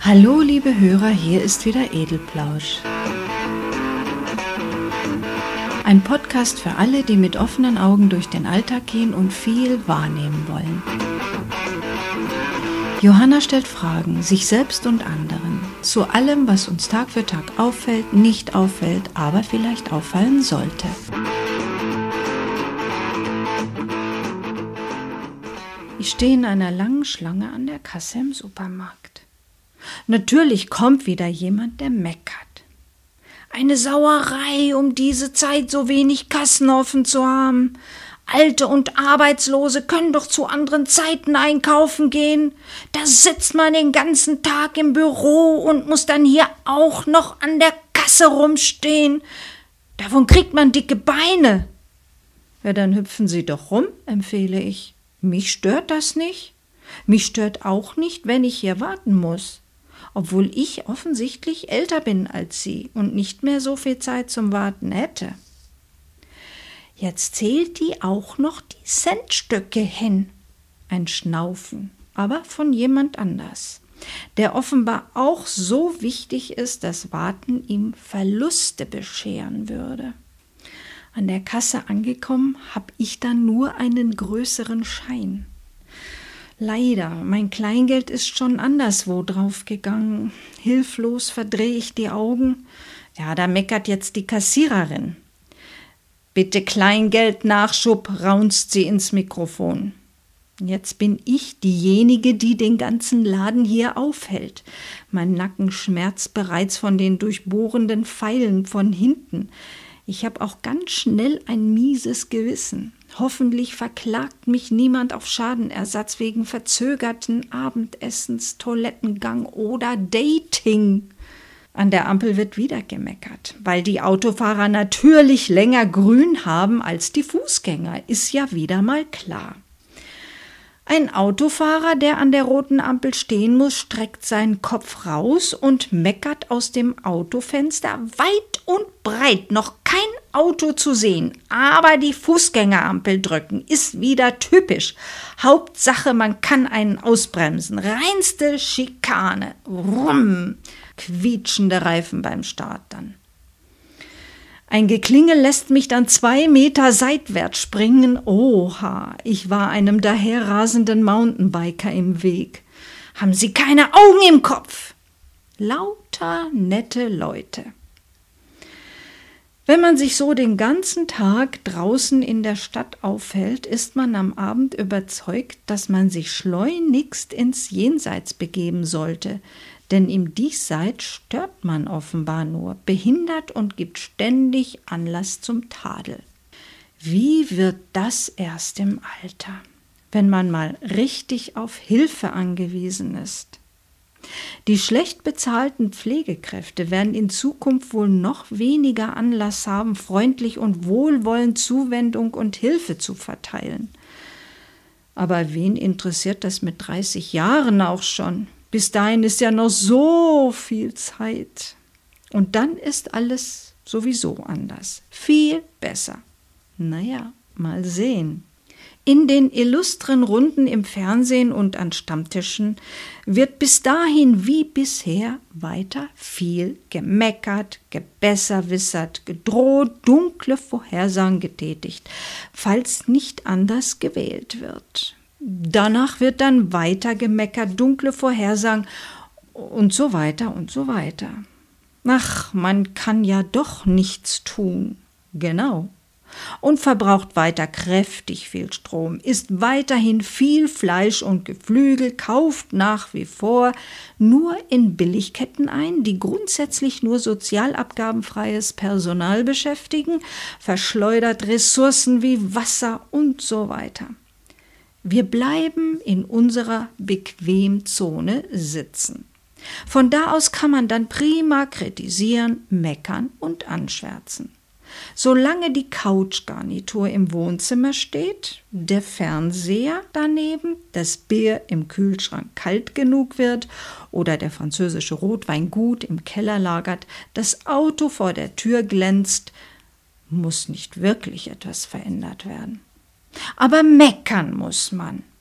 Hallo liebe Hörer, hier ist wieder Edelplausch. Ein Podcast für alle, die mit offenen Augen durch den Alltag gehen und viel wahrnehmen wollen. Johanna stellt Fragen, sich selbst und anderen, zu allem, was uns Tag für Tag auffällt, nicht auffällt, aber vielleicht auffallen sollte. Ich stehe in einer langen Schlange an der Kasse im Supermarkt. Natürlich kommt wieder jemand, der meckert. Eine Sauerei, um diese Zeit so wenig Kassen offen zu haben. Alte und Arbeitslose können doch zu anderen Zeiten einkaufen gehen. Da sitzt man den ganzen Tag im Büro und muss dann hier auch noch an der Kasse rumstehen. Davon kriegt man dicke Beine. Ja, dann hüpfen Sie doch rum, empfehle ich. Mich stört das nicht. Mich stört auch nicht, wenn ich hier warten muss. Obwohl ich offensichtlich älter bin als Sie und nicht mehr so viel Zeit zum Warten hätte. Jetzt zählt die auch noch die Centstücke hin. Ein Schnaufen, aber von jemand anders, der offenbar auch so wichtig ist, dass Warten ihm Verluste bescheren würde. An der Kasse angekommen, habe ich dann nur einen größeren Schein. Leider, mein Kleingeld ist schon anderswo draufgegangen. Hilflos verdrehe ich die Augen. Ja, da meckert jetzt die Kassiererin. Bitte Kleingeldnachschub, raunzt sie ins Mikrofon. Jetzt bin ich diejenige, die den ganzen Laden hier aufhält. Mein Nacken schmerzt bereits von den durchbohrenden Pfeilen von hinten. Ich habe auch ganz schnell ein mieses Gewissen. Hoffentlich verklagt mich niemand auf Schadenersatz wegen verzögerten Abendessens, Toilettengang oder Dating. An der Ampel wird wieder gemeckert, weil die Autofahrer natürlich länger grün haben als die Fußgänger, ist ja wieder mal klar. Ein Autofahrer, der an der roten Ampel stehen muss, streckt seinen Kopf raus und meckert aus dem Autofenster weit und breit. Noch kein Auto zu sehen, aber die Fußgängerampel drücken ist wieder typisch. Hauptsache, man kann einen ausbremsen. Reinste Schikane. Rumm. Quietschende Reifen beim Start dann. Ein Geklingel lässt mich dann 2 Meter seitwärts springen. Oha, ich war einem daherrasenden Mountainbiker im Weg. Haben Sie keine Augen im Kopf? Lauter nette Leute. Wenn man sich so den ganzen Tag draußen in der Stadt aufhält, ist man am Abend überzeugt, dass man sich schleunigst ins Jenseits begeben sollte. Denn im Diesseits stört man offenbar nur, behindert und gibt ständig Anlass zum Tadel. Wie wird das erst im Alter, wenn man mal richtig auf Hilfe angewiesen ist? Die schlecht bezahlten Pflegekräfte werden in Zukunft wohl noch weniger Anlass haben, freundlich und wohlwollend Zuwendung und Hilfe zu verteilen. Aber wen interessiert das mit 30 Jahren auch schon? Bis dahin ist ja noch so viel Zeit. Und dann ist alles sowieso anders. Viel besser. Naja, mal sehen. In den illustren Runden im Fernsehen und an Stammtischen wird bis dahin wie bisher weiter viel gemeckert, gebesserwissert, gedroht, dunkle Vorhersagen getätigt, falls nicht anders gewählt wird. Danach wird dann weiter gemeckert, dunkle Vorhersagen und so weiter und so weiter. Ach, man kann ja doch nichts tun. Genau. Und verbraucht weiter kräftig viel Strom, isst weiterhin viel Fleisch und Geflügel, kauft nach wie vor nur in Billigketten ein, die grundsätzlich nur sozialabgabenfreies Personal beschäftigen, verschleudert Ressourcen wie Wasser und so weiter. Wir bleiben in unserer Bequemzone sitzen. Von da aus kann man dann prima kritisieren, meckern und anschwärzen. Solange die Couchgarnitur im Wohnzimmer steht, der Fernseher daneben, das Bier im Kühlschrank kalt genug wird oder der französische Rotwein gut im Keller lagert, das Auto vor der Tür glänzt, muss nicht wirklich etwas verändert werden. Aber meckern muss man.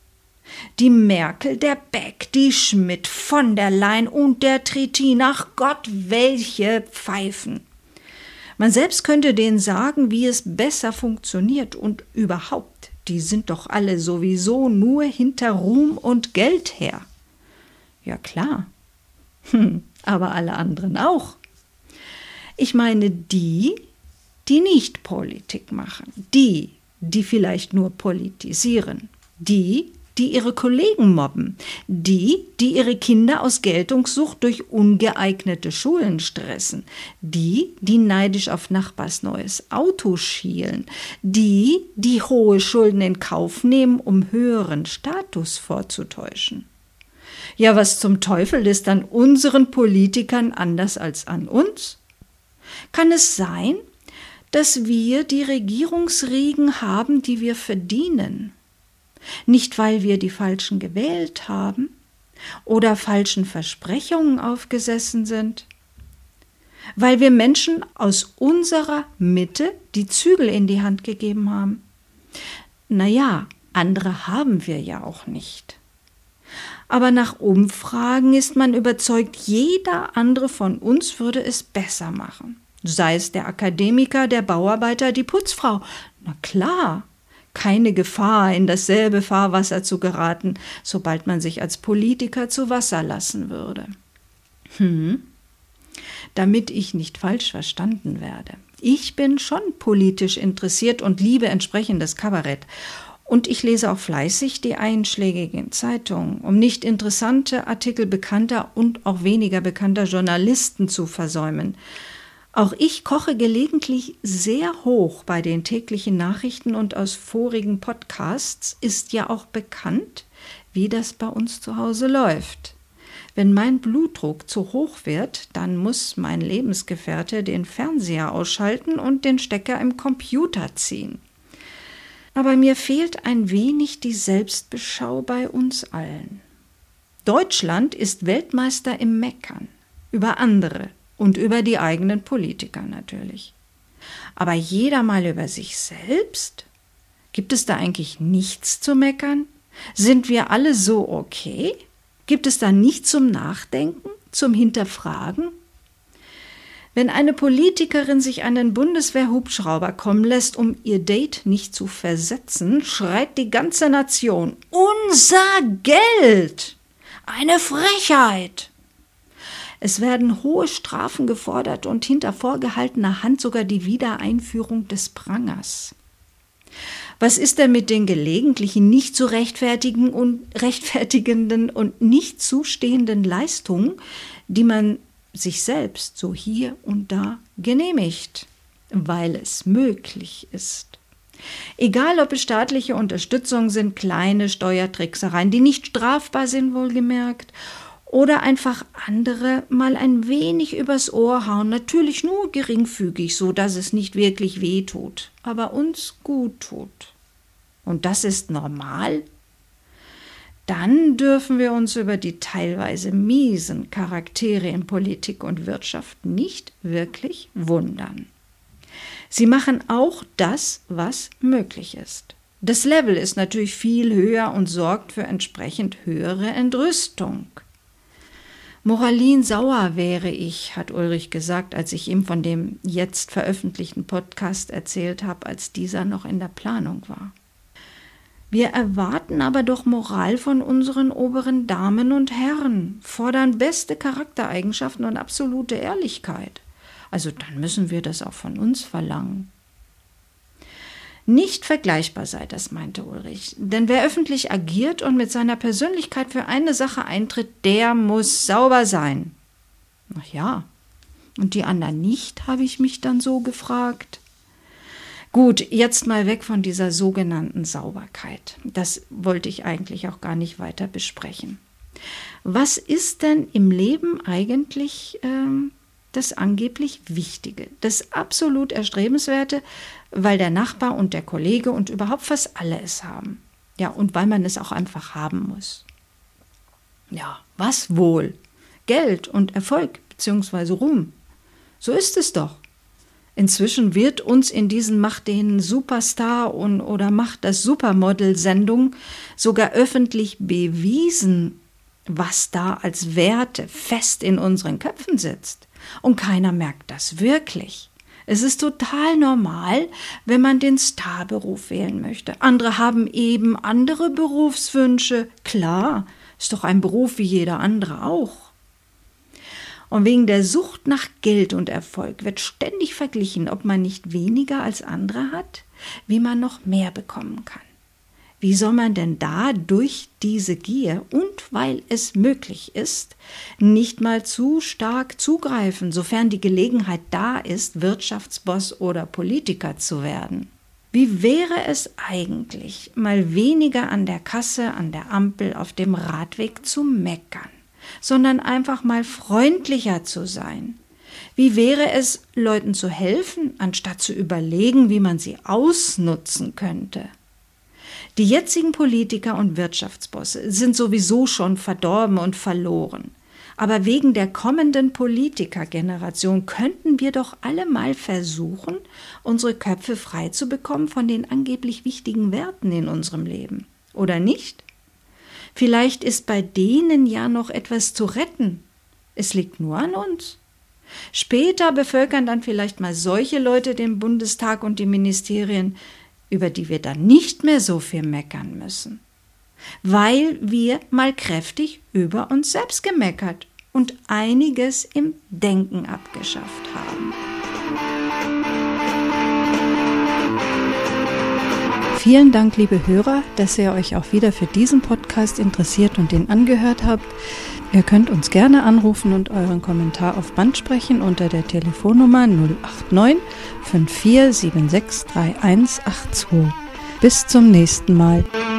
Die Merkel, der Beck, die Schmidt, von der Leyen und der Trittin, ach Gott, welche Pfeifen. Man selbst könnte denen sagen, wie es besser funktioniert und überhaupt, die sind doch alle sowieso nur hinter Ruhm und Geld her. Ja klar, aber alle anderen auch. Ich meine die nicht Politik machen, die vielleicht nur politisieren, die ihre Kollegen mobben, die ihre Kinder aus Geltungssucht durch ungeeignete Schulen stressen, die neidisch auf Nachbars neues Auto schielen, die hohe Schulden in Kauf nehmen, um höheren Status vorzutäuschen. Ja, was zum Teufel ist an unseren Politikern anders als an uns? Kann es sein, dass wir die Regierungsriegen haben, die wir verdienen? Nicht, weil wir die Falschen gewählt haben oder falschen Versprechungen aufgesessen sind, weil wir Menschen aus unserer Mitte die Zügel in die Hand gegeben haben. Naja, andere haben wir ja auch nicht. Aber nach Umfragen ist man überzeugt, jeder andere von uns würde es besser machen. Sei es der Akademiker, der Bauarbeiter, die Putzfrau. Na klar. Keine Gefahr, in dasselbe Fahrwasser zu geraten, sobald man sich als Politiker zu Wasser lassen würde. Damit ich nicht falsch verstanden werde. Ich bin schon politisch interessiert und liebe entsprechendes Kabarett. Und ich lese auch fleißig die einschlägigen Zeitungen, um nicht interessante Artikel bekannter und auch weniger bekannter Journalisten zu versäumen. Auch ich koche gelegentlich sehr hoch bei den täglichen Nachrichten und aus vorigen Podcasts ist ja auch bekannt, wie das bei uns zu Hause läuft. Wenn mein Blutdruck zu hoch wird, dann muss mein Lebensgefährte den Fernseher ausschalten und den Stecker im Computer ziehen. Aber mir fehlt ein wenig die Selbstbeschau bei uns allen. Deutschland ist Weltmeister im Meckern über andere. Und über die eigenen Politiker natürlich. Aber jeder mal über sich selbst? Gibt es da eigentlich nichts zu meckern? Sind wir alle so okay? Gibt es da nichts zum Nachdenken, zum Hinterfragen? Wenn eine Politikerin sich einen Bundeswehr-Hubschrauber kommen lässt, um ihr Date nicht zu versetzen, schreit die ganze Nation: Unser Geld! Eine Frechheit! Es werden hohe Strafen gefordert und hinter vorgehaltener Hand sogar die Wiedereinführung des Prangers. Was ist denn mit den gelegentlichen nicht zu rechtfertigenden und nicht zustehenden Leistungen, die man sich selbst so hier und da genehmigt, weil es möglich ist? Egal, ob es staatliche Unterstützung sind, kleine Steuertricksereien, die nicht strafbar sind, wohlgemerkt, oder einfach andere mal ein wenig übers Ohr hauen, natürlich nur geringfügig, so dass es nicht wirklich weh tut, aber uns gut tut. Und das ist normal? Dann dürfen wir uns über die teilweise miesen Charaktere in Politik und Wirtschaft nicht wirklich wundern. Sie machen auch das, was möglich ist. Das Level ist natürlich viel höher und sorgt für entsprechend höhere Entrüstung. Moralinsauer wäre ich, hat Ulrich gesagt, als ich ihm von dem jetzt veröffentlichten Podcast erzählt habe, als dieser noch in der Planung war. Wir erwarten aber doch Moral von unseren oberen Damen und Herren, fordern beste Charaktereigenschaften und absolute Ehrlichkeit. Also dann müssen wir das auch von uns verlangen. Nicht vergleichbar sei das, meinte Ulrich, denn wer öffentlich agiert und mit seiner Persönlichkeit für eine Sache eintritt, der muss sauber sein. Ach ja, und die anderen nicht, habe ich mich dann so gefragt. Gut, jetzt mal weg von dieser sogenannten Sauberkeit. Das wollte ich eigentlich auch gar nicht weiter besprechen. Was ist denn im Leben eigentlich das angeblich Wichtige, das absolut Erstrebenswerte, weil der Nachbar und der Kollege und überhaupt fast alle es haben. Ja, und weil man es auch einfach haben muss. Ja, was wohl? Geld und Erfolg bzw. Ruhm. So ist es doch. Inzwischen wird uns in diesen Macht den Superstar oder Macht das Supermodel-Sendung sogar öffentlich bewiesen, was da als Werte fest in unseren Köpfen sitzt. Und keiner merkt das wirklich. Es ist total normal, wenn man den Starberuf wählen möchte. Andere haben eben andere Berufswünsche. Klar, ist doch ein Beruf wie jeder andere auch. Und wegen der Sucht nach Geld und Erfolg wird ständig verglichen, ob man nicht weniger als andere hat, wie man noch mehr bekommen kann. Wie soll man denn da durch diese Gier und weil es möglich ist, nicht mal zu stark zugreifen, sofern die Gelegenheit da ist, Wirtschaftsboss oder Politiker zu werden? Wie wäre es eigentlich, mal weniger an der Kasse, an der Ampel, auf dem Radweg zu meckern, sondern einfach mal freundlicher zu sein? Wie wäre es, Leuten zu helfen, anstatt zu überlegen, wie man sie ausnutzen könnte? Die jetzigen Politiker und Wirtschaftsbosse sind sowieso schon verdorben und verloren. Aber wegen der kommenden Politikergeneration könnten wir doch alle mal versuchen, unsere Köpfe frei zu bekommen von den angeblich wichtigen Werten in unserem Leben. Oder nicht? Vielleicht ist bei denen ja noch etwas zu retten. Es liegt nur an uns. Später bevölkern dann vielleicht mal solche Leute den Bundestag und die Ministerien, über die wir dann nicht mehr so viel meckern müssen, weil wir mal kräftig über uns selbst gemeckert und einiges im Denken abgeschafft haben. Vielen Dank, liebe Hörer, dass ihr euch auch wieder für diesen Podcast interessiert und den angehört habt. Ihr könnt uns gerne anrufen und euren Kommentar auf Band sprechen unter der Telefonnummer 089 5476 3182. Bis zum nächsten Mal.